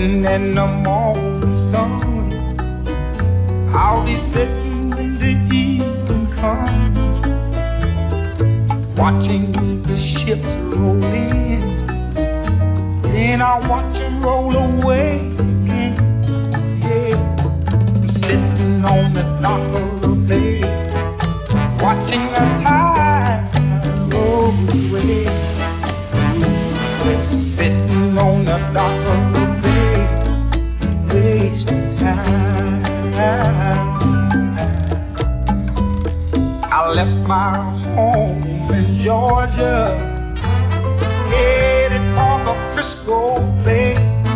sitting in the morning sun. I'll be sitting when the evening comes, watching the ships roll in. Then I'll watch them roll away again. Yeah, I'm sitting on the dock of the bay, watching the tide roll away. Just sitting on the dock of the bay, wasting time. I left my home in Georgia, headed for the Frisco Bay.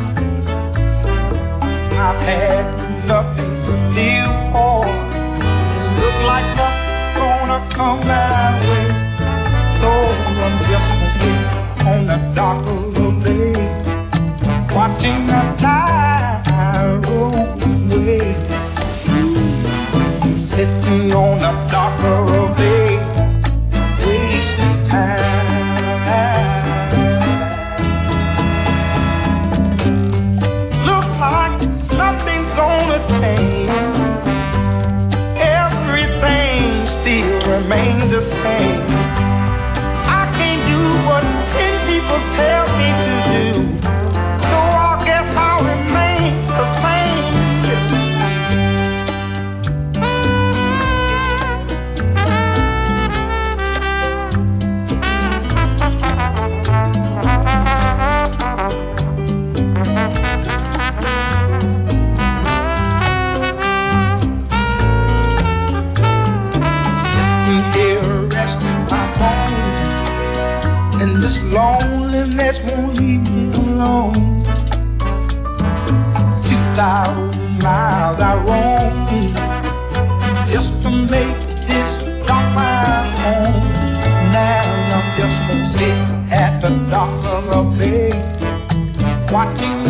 I've had nothing to live for, it look like nothing's gonna come my way. So I'm just gonna sit on the dock of the bay, watching the tide roll away. I'm sitting on the dock of the bay, wasting time. Look like nothing's gonna change, everything still remains the same. I can't do what 10 people tell me to do, so I guess I'll remain the same. And this loneliness won't leave me alone. 2,000 miles I roam just to make this dock my home. Now I'm just gonna sit at the dock of a bay, watching